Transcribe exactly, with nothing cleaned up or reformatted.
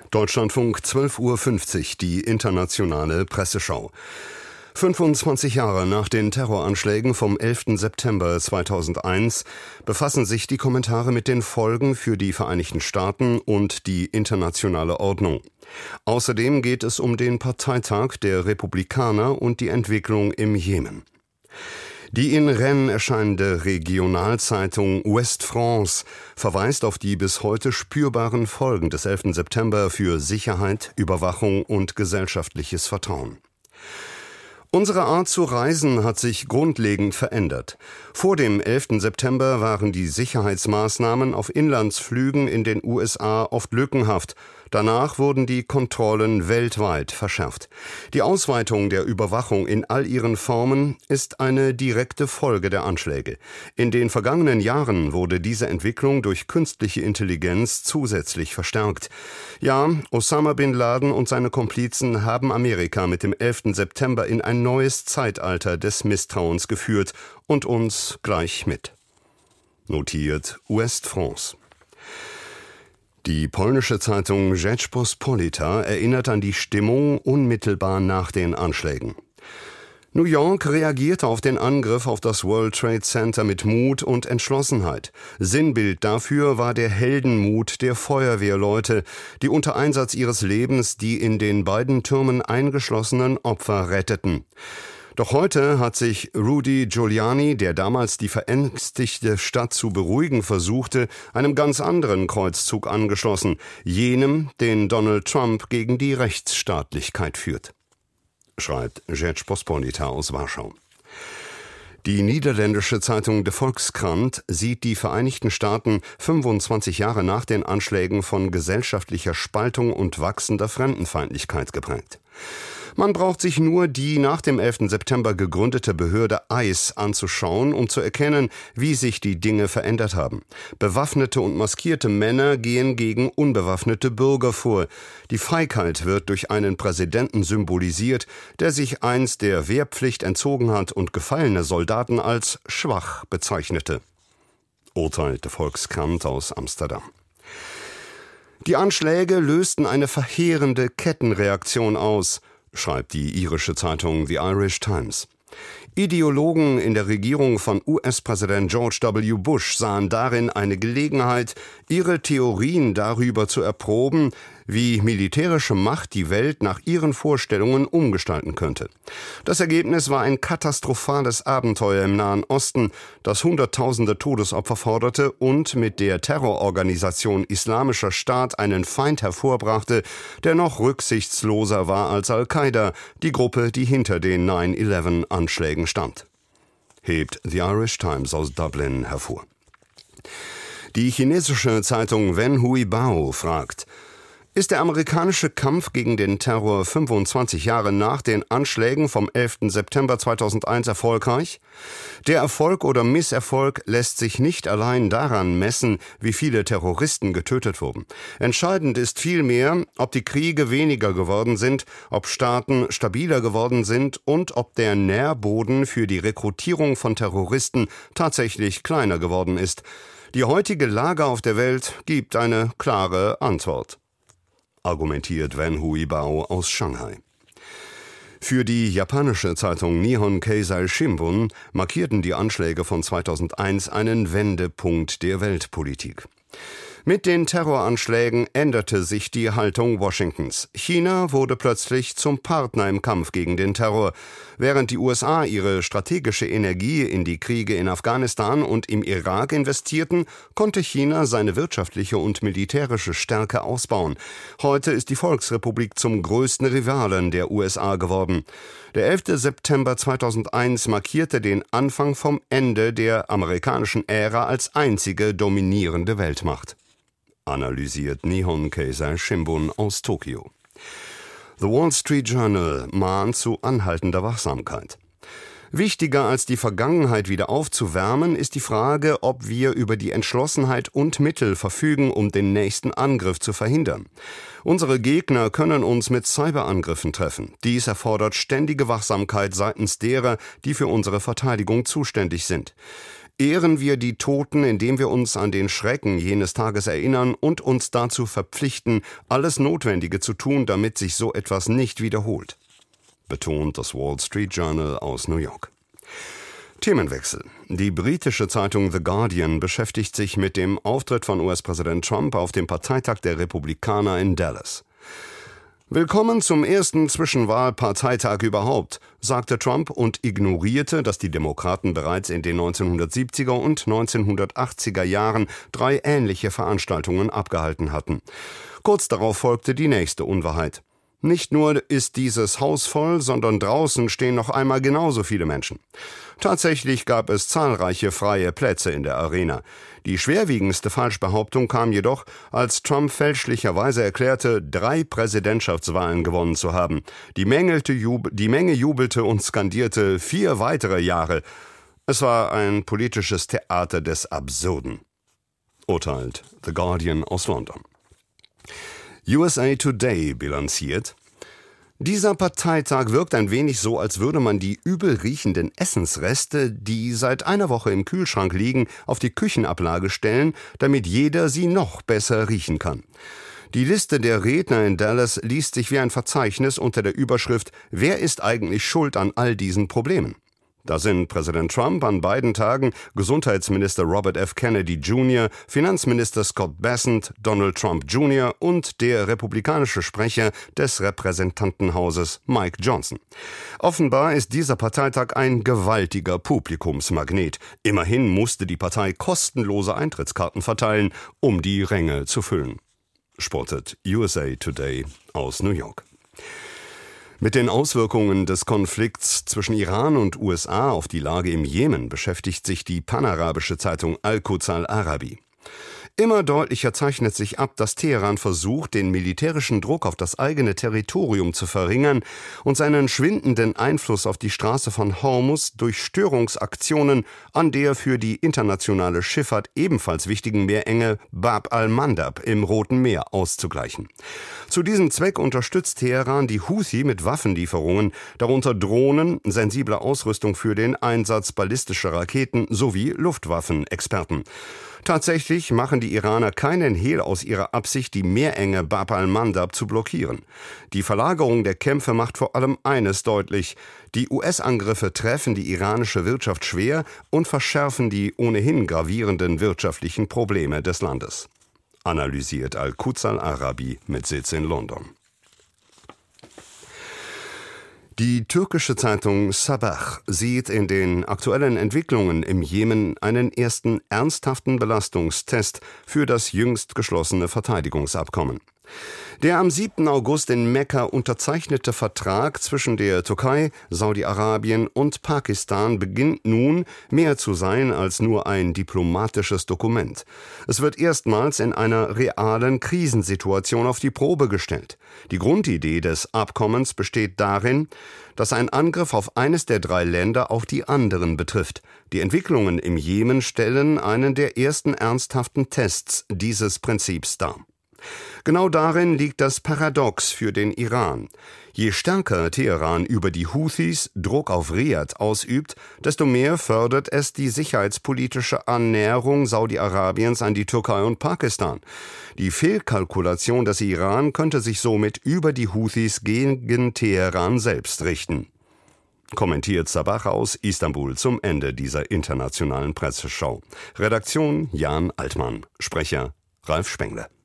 Deutschlandfunk zwölf Uhr fünfzig, die internationale Presseschau. fünfundzwanzig Jahre nach den Terroranschlägen vom elften September zweitausendeins befassen sich die Kommentare mit den Folgen für die Vereinigten Staaten und die internationale Ordnung. Außerdem geht es um den Parteitag der Republikaner und die Entwicklung im Jemen. Die in Rennes erscheinende Regionalzeitung Ouest France verweist auf die bis heute spürbaren Folgen des elften September für Sicherheit, Überwachung und gesellschaftliches Vertrauen. Unsere Art zu reisen hat sich grundlegend verändert. Vor dem elften September waren die Sicherheitsmaßnahmen auf Inlandsflügen in den U S A oft lückenhaft. Danach wurden die Kontrollen weltweit verschärft. Die Ausweitung der Überwachung in all ihren Formen ist eine direkte Folge der Anschläge. In den vergangenen Jahren wurde diese Entwicklung durch künstliche Intelligenz zusätzlich verstärkt. Ja, Osama bin Laden und seine Komplizen haben Amerika mit dem elften September in ein neues Zeitalter des Misstrauens geführt und uns gleich mit. Notiert Ouest France. Die polnische Zeitung Rzeczpospolita erinnert an die Stimmung unmittelbar nach den Anschlägen. New York reagierte auf den Angriff auf das World Trade Center mit Mut und Entschlossenheit. Sinnbild dafür war der Heldenmut der Feuerwehrleute, die unter Einsatz ihres Lebens die in den beiden Türmen eingeschlossenen Opfer retteten. Doch heute hat sich Rudy Giuliani, der damals die verängstigte Stadt zu beruhigen versuchte, einem ganz anderen Kreuzzug angeschlossen, jenem, den Donald Trump gegen die Rechtsstaatlichkeit führt, schreibt Rzeczpospolita aus Warschau. Die niederländische Zeitung De Volkskrant sieht die Vereinigten Staaten fünfundzwanzig Jahre nach den Anschlägen von gesellschaftlicher Spaltung und wachsender Fremdenfeindlichkeit geprägt. Man braucht sich nur die nach dem elften September gegründete Behörde I C E anzuschauen, um zu erkennen, wie sich die Dinge verändert haben. Bewaffnete und maskierte Männer gehen gegen unbewaffnete Bürger vor. Die Feigheit wird durch einen Präsidenten symbolisiert, der sich einst der Wehrpflicht entzogen hat und gefallene Soldaten als schwach bezeichnete, urteilte Volkskrant aus Amsterdam. Die Anschläge lösten eine verheerende Kettenreaktion aus, schreibt die irische Zeitung The Irish Times. Ideologen in der Regierung von U S-Präsident George W. Bush sahen darin eine Gelegenheit, ihre Theorien darüber zu erproben, wie militärische Macht die Welt nach ihren Vorstellungen umgestalten könnte. Das Ergebnis war ein katastrophales Abenteuer im Nahen Osten, das Hunderttausende Todesopfer forderte und mit der Terrororganisation Islamischer Staat einen Feind hervorbrachte, der noch rücksichtsloser war als Al-Qaida, die Gruppe, die hinter den neun elf Anschlägen stand, hebt The Irish Times aus Dublin hervor. Die chinesische Zeitung Wen Hui Bao fragt: Ist der amerikanische Kampf gegen den Terror fünfundzwanzig Jahre nach den Anschlägen vom elften September zweitausendeins erfolgreich? Der Erfolg oder Misserfolg lässt sich nicht allein daran messen, wie viele Terroristen getötet wurden. Entscheidend ist vielmehr, ob die Kriege weniger geworden sind, ob Staaten stabiler geworden sind und ob der Nährboden für die Rekrutierung von Terroristen tatsächlich kleiner geworden ist. Die heutige Lage auf der Welt gibt eine klare Antwort, argumentiert Wen Hui Bao aus Shanghai. Für die japanische Zeitung Nihon Keizai Shimbun markierten die Anschläge von zweitausendeins einen Wendepunkt der Weltpolitik. Mit den Terroranschlägen änderte sich die Haltung Washingtons. China wurde plötzlich zum Partner im Kampf gegen den Terror. Während die U S A ihre strategische Energie in die Kriege in Afghanistan und im Irak investierten, konnte China seine wirtschaftliche und militärische Stärke ausbauen. Heute ist die Volksrepublik zum größten Rivalen der U S A geworden. Der elfte September zweitausendeins markierte den Anfang vom Ende der amerikanischen Ära als einzige dominierende Weltmacht, analysiert Nihon Keizai Shimbun aus Tokio. The Wall Street Journal mahnt zu anhaltender Wachsamkeit. Wichtiger als die Vergangenheit wieder aufzuwärmen, ist die Frage, ob wir über die Entschlossenheit und Mittel verfügen, um den nächsten Angriff zu verhindern. Unsere Gegner können uns mit Cyberangriffen treffen. Dies erfordert ständige Wachsamkeit seitens derer, die für unsere Verteidigung zuständig sind. Ehren wir die Toten, indem wir uns an den Schrecken jenes Tages erinnern und uns dazu verpflichten, alles Notwendige zu tun, damit sich so etwas nicht wiederholt, betont das Wall Street Journal aus New York. Themenwechsel. Die britische Zeitung The Guardian beschäftigt sich mit dem Auftritt von U S-Präsident Trump auf dem Parteitag der Republikaner in Dallas. Willkommen zum ersten Zwischenwahlparteitag überhaupt, sagte Trump und ignorierte, dass die Demokraten bereits in den neunzehnhundertsiebziger und neunzehnhundertachtziger Jahren drei ähnliche Veranstaltungen abgehalten hatten. Kurz darauf folgte die nächste Unwahrheit. Nicht nur ist dieses Haus voll, sondern draußen stehen noch einmal genauso viele Menschen. Tatsächlich gab es zahlreiche freie Plätze in der Arena. Die schwerwiegendste Falschbehauptung kam jedoch, als Trump fälschlicherweise erklärte, drei Präsidentschaftswahlen gewonnen zu haben. Die, Mängelte jub- die Menge jubelte und skandierte vier weitere Jahre. Es war ein politisches Theater des Absurden, urteilt The Guardian aus London. U S A Today bilanziert: Dieser Parteitag wirkt ein wenig so, als würde man die übel riechenden Essensreste, die seit einer Woche im Kühlschrank liegen, auf die Küchenablage stellen, damit jeder sie noch besser riechen kann. Die Liste der Redner in Dallas liest sich wie ein Verzeichnis unter der Überschrift »Wer ist eigentlich schuld an all diesen Problemen?« Da sind Präsident Trump an beiden Tagen, Gesundheitsminister Robert F. Kennedy Junior, Finanzminister Scott Bessent, Donald Trump Junior und der republikanische Sprecher des Repräsentantenhauses Mike Johnson. Offenbar ist dieser Parteitag ein gewaltiger Publikumsmagnet. Immerhin musste die Partei kostenlose Eintrittskarten verteilen, um die Ränge zu füllen, spottet U S A Today aus New York. Mit den Auswirkungen des Konflikts zwischen Iran und U S A auf die Lage im Jemen beschäftigt sich die panarabische Zeitung Al-Quds Al-Arabi. Immer deutlicher zeichnet sich ab, dass Teheran versucht, den militärischen Druck auf das eigene Territorium zu verringern und seinen schwindenden Einfluss auf die Straße von Hormuz durch Störungsaktionen an der für die internationale Schifffahrt ebenfalls wichtigen Meerenge Bab al-Mandab im Roten Meer auszugleichen. Zu diesem Zweck unterstützt Teheran die Houthi mit Waffenlieferungen, darunter Drohnen, sensibler Ausrüstung für den Einsatz ballistischer Raketen sowie Luftwaffenexperten. Tatsächlich machen die Iraner keinen Hehl aus ihrer Absicht, die Meerenge Bab al-Mandab zu blockieren. Die Verlagerung der Kämpfe macht vor allem eines deutlich: Die U S-Angriffe treffen die iranische Wirtschaft schwer und verschärfen die ohnehin gravierenden wirtschaftlichen Probleme des Landes, analysiert Al-Quds Al-Arabi mit Sitz in London. Die türkische Zeitung Sabah sieht in den aktuellen Entwicklungen im Jemen einen ersten ernsthaften Belastungstest für das jüngst geschlossene Verteidigungsabkommen. Der am siebten August in Mekka unterzeichnete Vertrag zwischen der Türkei, Saudi-Arabien und Pakistan beginnt nun mehr zu sein als nur ein diplomatisches Dokument. Es wird erstmals in einer realen Krisensituation auf die Probe gestellt. Die Grundidee des Abkommens besteht darin, dass ein Angriff auf eines der drei Länder auch die anderen betrifft. Die Entwicklungen im Jemen stellen einen der ersten ernsthaften Tests dieses Prinzips dar. Genau darin liegt das Paradox für den Iran. Je stärker Teheran über die Houthis Druck auf Riad ausübt, desto mehr fördert es die sicherheitspolitische Annäherung Saudi-Arabiens an die Türkei und Pakistan. Die Fehlkalkulation des Iran könnte sich somit über die Houthis gegen Teheran selbst richten, kommentiert Sabah aus Istanbul zum Ende dieser internationalen Presseschau. Redaktion Jan Altmann, Sprecher Ralf Spengler.